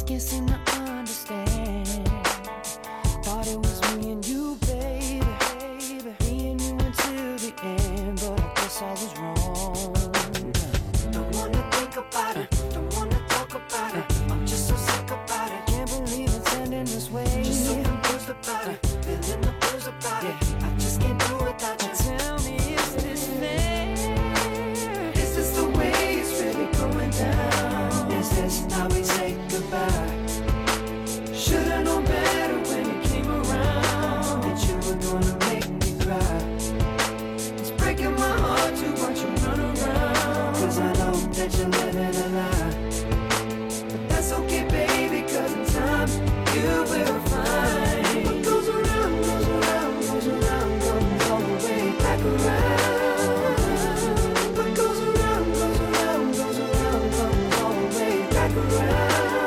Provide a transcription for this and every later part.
can't seem to understand. Thought it was me and you, baby. Me and you until the end, but I guess I was wrong. Don't wanna think about it, don't wanna talk about it. I'm just so sick about it. Can't believe it's ending this way. Just so confused about it, feeling the blues about it. I just can't do without you. Tell me, is this fair? Is this the way it's really going down? Is this how we say goodbye? Should've known better when you came around, that you were gonna make me cry. It's breaking my heart to watch you run around, 'cause I know that you're living a lie. But that's okay, baby, 'cause in time you will find what goes around, goes around, goes around, comes all the way back around. What goes around, goes around, goes around, comes all the way back around.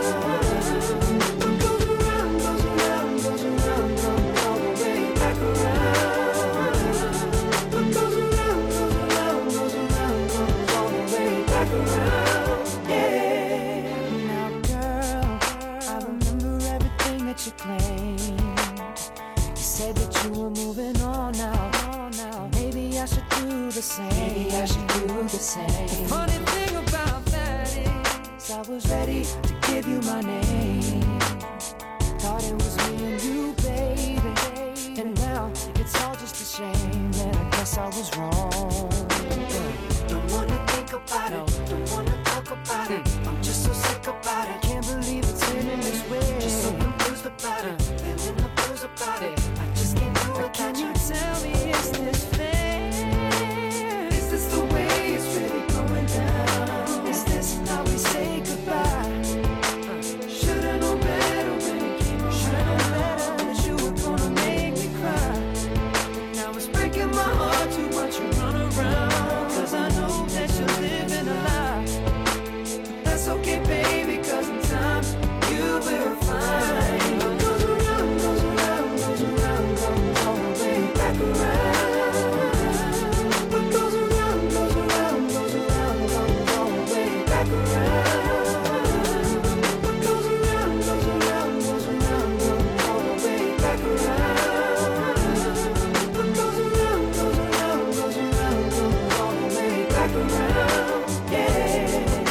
You claimed, you said that you were moving on now. Maybe I should do the same. Maybe I should do the same. The funny thing about that is I was ready to give you my name. Thought it was me and you, baby. And now it's all just a shame, and I guess I was wrong. Don't wanna think about it, don't wanna talk about it. I'm just so sick about it. Can't believe it's ending this way. Just so confused about it, feeling the blues about it. I just can't do it. Can you tell me, is this fair? Is this the way it's really going down? Is this how we say goodbye? Should've known better when you came around. Should've known better that you were gonna make me cry. Now it's breaking my heart to watch you run around, 'cause I know that you're living a lie. That's okay, baby, 'cause in time you will find what goes around, goes around, goes around, comes all the way back around. What goes around, goes around, goes around, comes all the way back around. What goes around, goes around, goes around, comes all the way back around. What goes around, goes around, goes around, comes all the way back around. Yeah.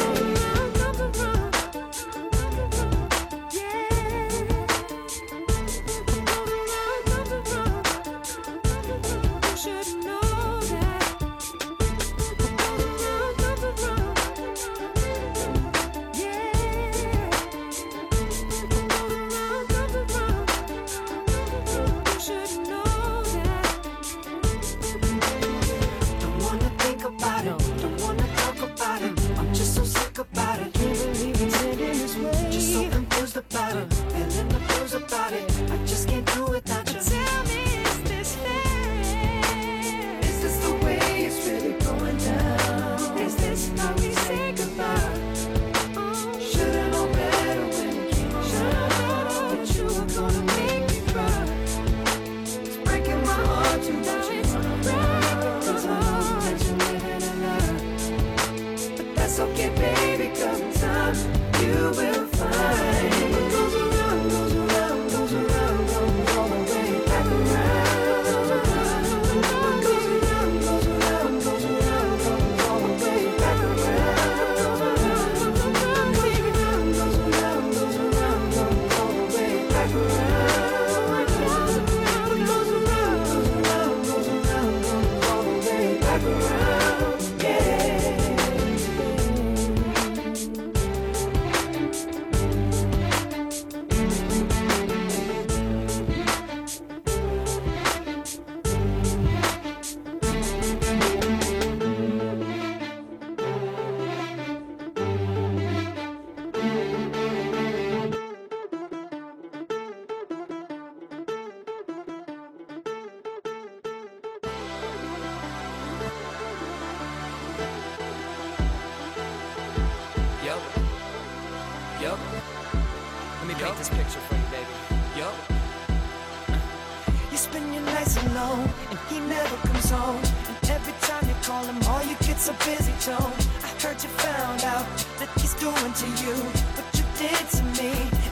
About it, feeling the blues about it. I just can't do it without you. Tell me, is this fair? Is this the way it's really going down? Is this how we say goodbye? Should've known better when you came around, that you were gonna make me cry. It's breaking my heart to watch you run around, 'cause I know that you're living a lie. But that's okay, baby, 'cause in time you will find. Yup. Let me paint this picture for you, baby. Yup. You spend your nights alone, and he never comes home. And every time you call him, all you get's a busy tone. I heard you found out that he's doing to you what you did to me.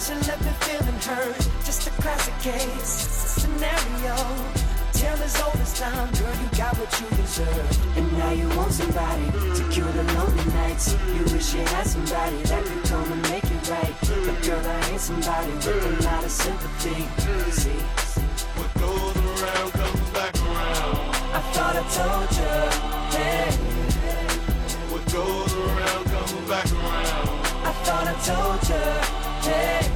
should left me feeling hurt. Just a classic case scenario. Tale as old as time, girl, you got what you deserve. And now you want somebody to cure the lonely nights. You wish you had somebody that could come and make it right. But girl, I ain't somebody with a lot of sympathy. See, what goes around comes back around. I thought I told you, hey. What goes around comes back around. I thought I told you, hey.